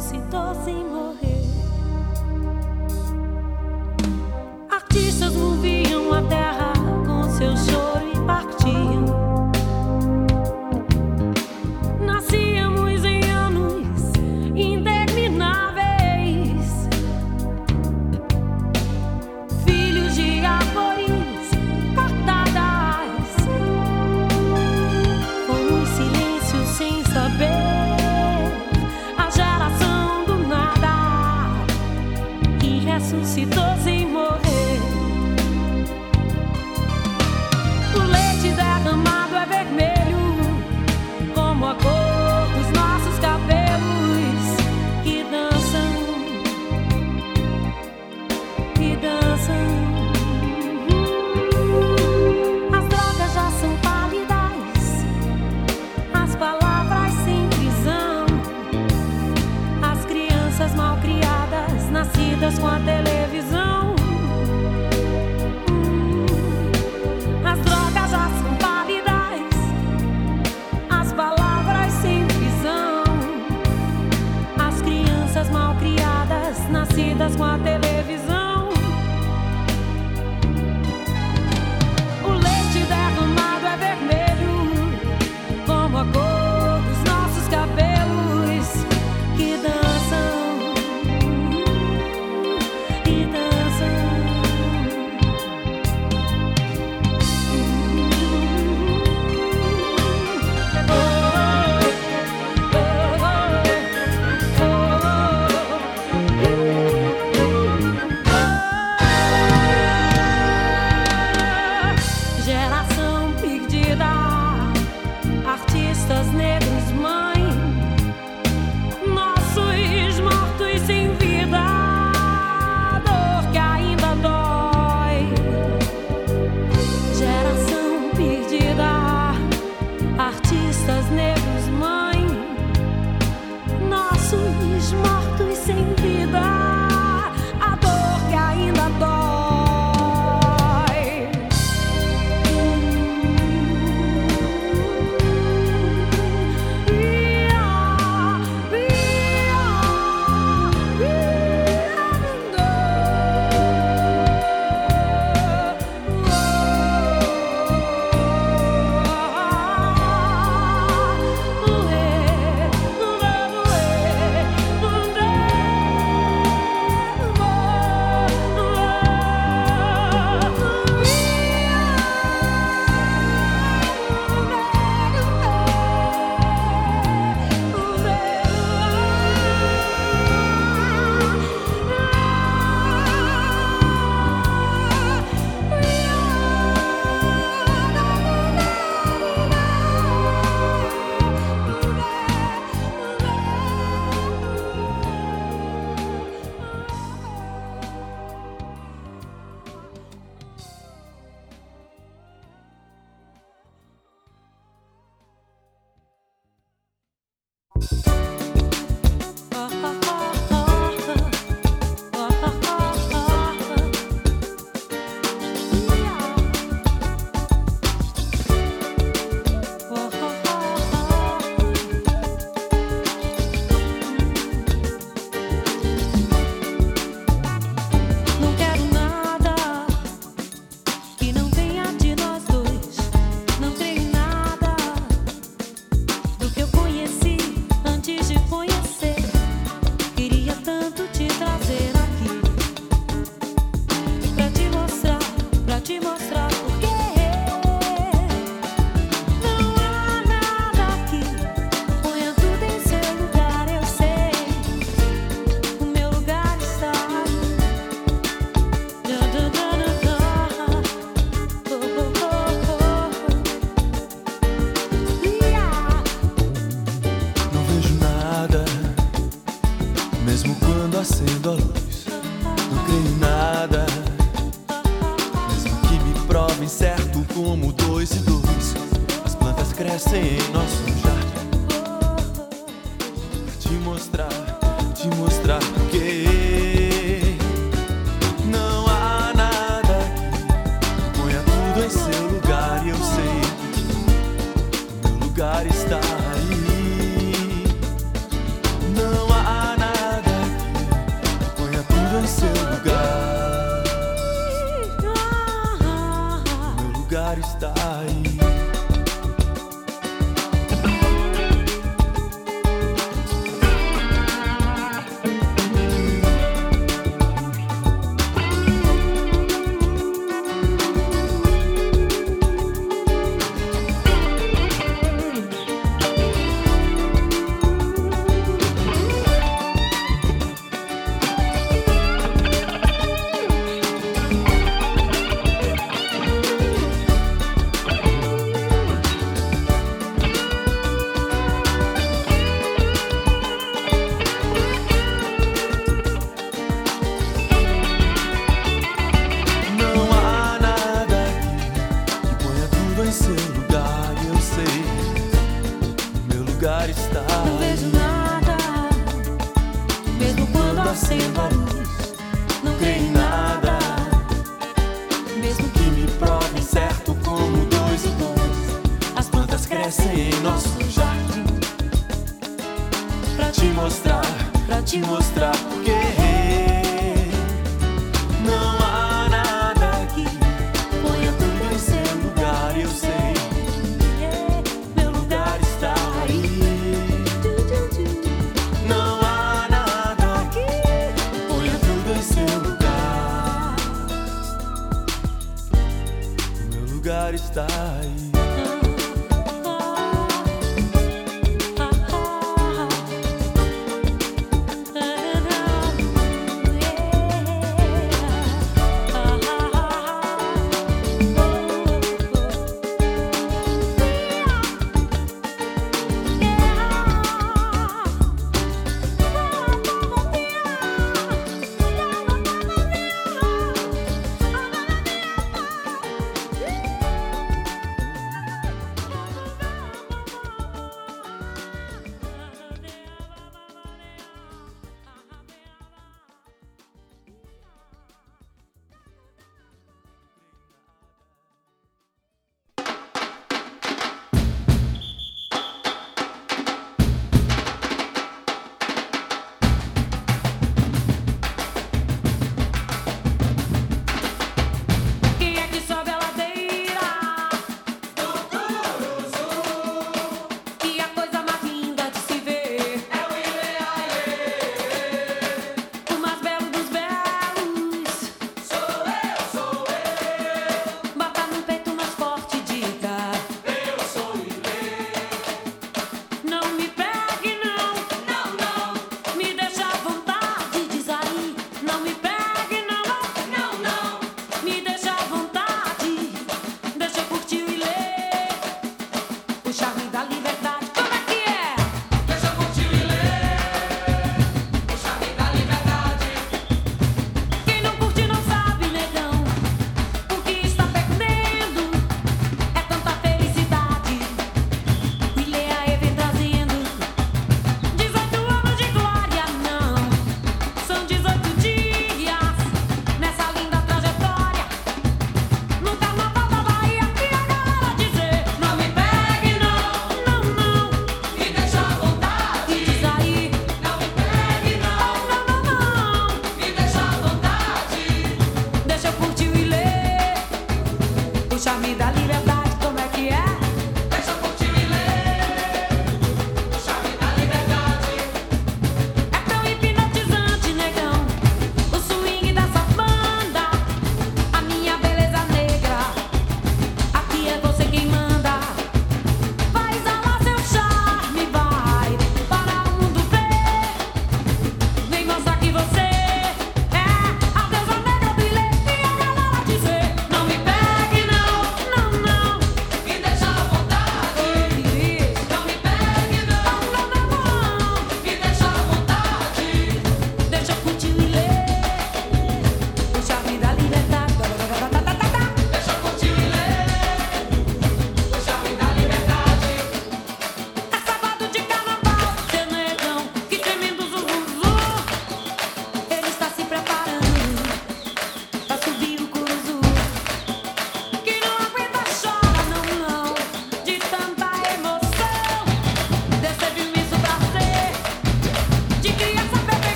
ressuscitou sem morrer. Artistas moviam a terra com seu choro e partiam. Nascíamos em anos intermináveis, filhos de árvores cortadas. Fomos silêncio sem saber, a geração do nada que ressuscitou sem morrer. O leite derramado é vermelho como a cor dos nossos cabelos que dançam, que dançam. As drogas já são pálidas, as palavras sem prisão, as crianças mal criadas, nascidas com a televisão. As drogas já são pálidas, as palavras sem prisão, as crianças mal criadas, nascidas com a televisão. O leite derramado é vermelho como a cor dos nossos cabelos que dançam, que dançam. Geração perdida, artistas negros, mãe, nossos mortos sem vida, dor que ainda dói. Geração perdida, artistas negros, mãe, nossos mortos sem vida, a dor que ainda dói. Não quero nada que não venha de nós dois. Não creio em nada do que eu conheci antes de conhecer. Queria tanto te trazer aqui pra te mostrar por quê. Não há nada aqui, ponha tudo em seu lugar, eu sei. O meu lugar está aí. Não vejo nada, mesmo quando acendo a luz. Não creio em nada, mesmo que me provem certo como 2 e 2. As plantas crescem em nosso jardim. Pra te mostrar que não há nada aqui. Ponha tudo em seu lugar e eu sei. O meu lugar está aí. Não há nada lugar está Não vejo aí. nada, mesmo quando acendo a luz. Não creio em nada, mesmo que me provem certo como 2 e 2. As plantas crescem em nosso jardim. Pra te mostrar porque não há nada aqui. Ponha tudo em seu lugar, eu sei. Meu lugar está aí. Não há nada aqui. Ponha tudo em seu lugar. Meu lugar está aí.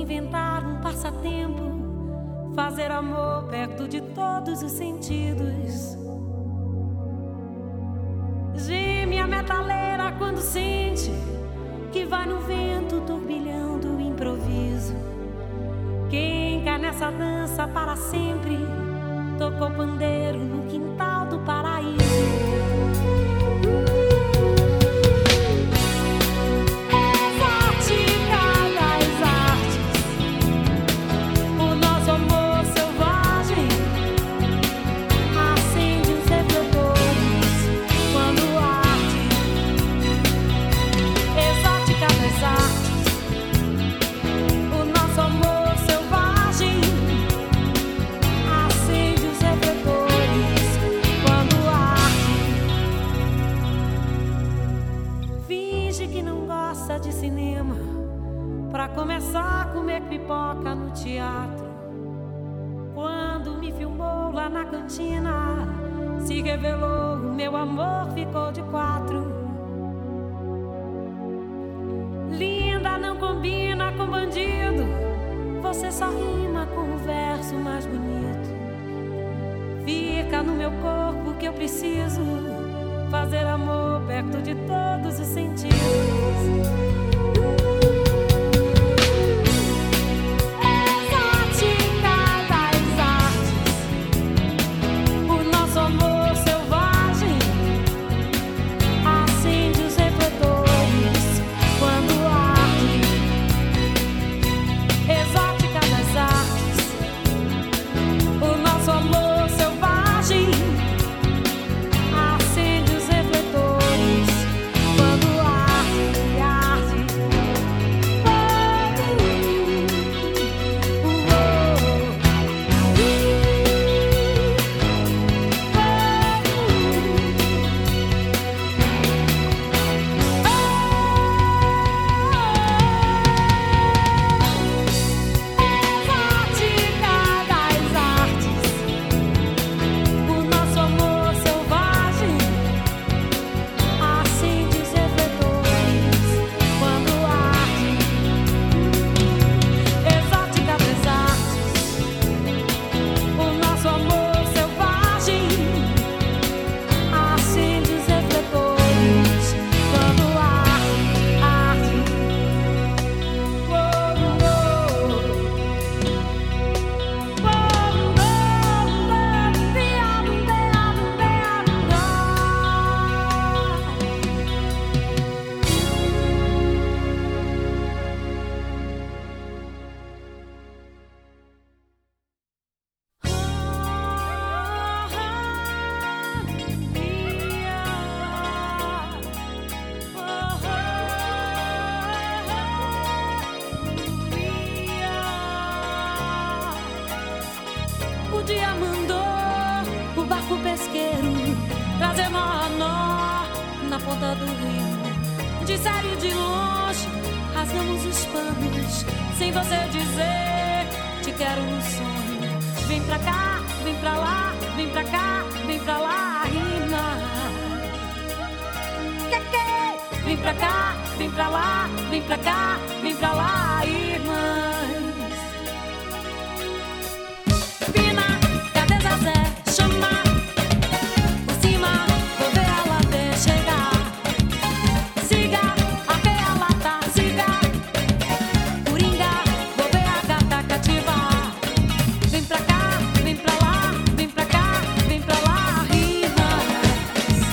inventar um passatempo, fazer amor perto de todos os sentidos. Geme a metaleira quando sente que vai no vento turbilhando o improviso. Quem cai nessa dança para sempre tocou pandeiro no quintal do paraíso. De cinema, pra começar a comer pipoca no teatro. Quando me filmou lá na cantina, se revelou, o meu amor ficou de 4. Linda não combina com bandido, você só rima com o verso mais bonito. Fica no meu corpo que eu preciso fazer amor perto de todos os sentidos. O dia mandou o barco pesqueiro trazer nó a nó na ponta do rio. De sério de longe, rasgamos os panos sem você dizer, te quero no sonho. Vem pra cá, vem pra lá, vem pra cá, vem pra lá, rima. Vem pra cá, vem pra lá, vem pra cá, vem pra lá, irmãs. Pina, cadê Zezé? Chama por cima, vou ver ela até chegar. Siga, até ela tá, siga. Coringa, vou ver a gata cativar. Vem pra cá, vem pra lá, vem pra cá, vem pra lá, irmãs.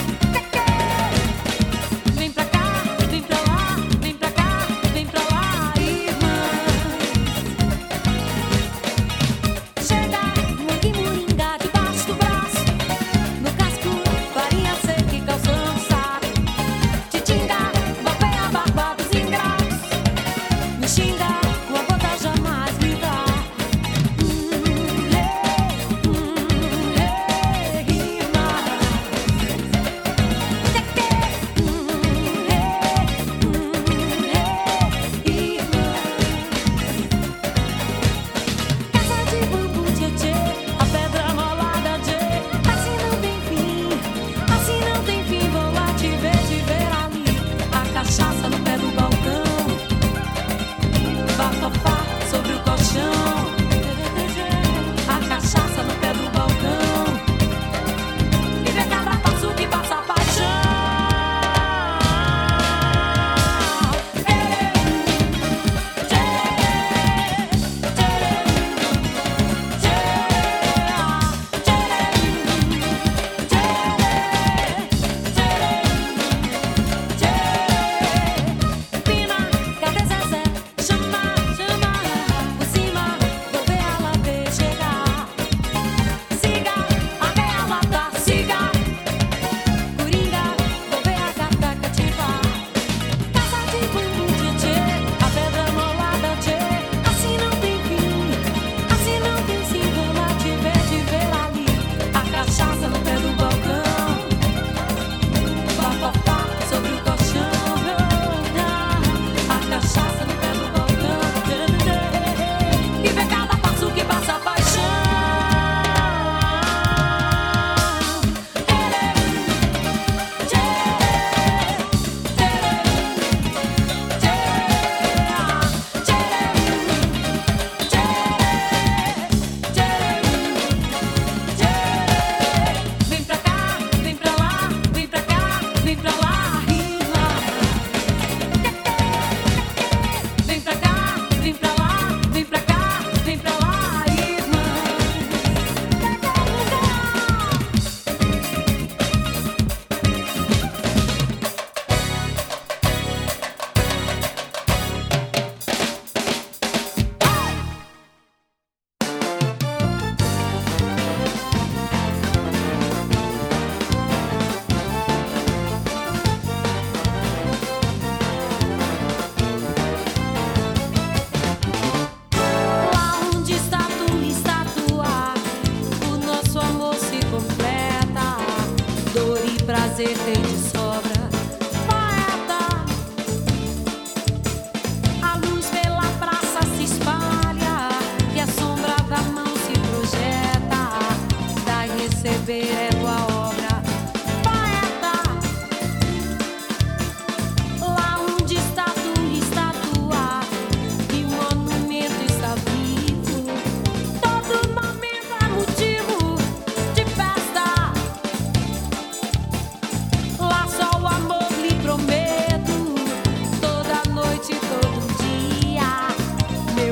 Vem pra cá, vem pra lá, vem pra cá, vem pra lá, irmãs.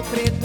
preto.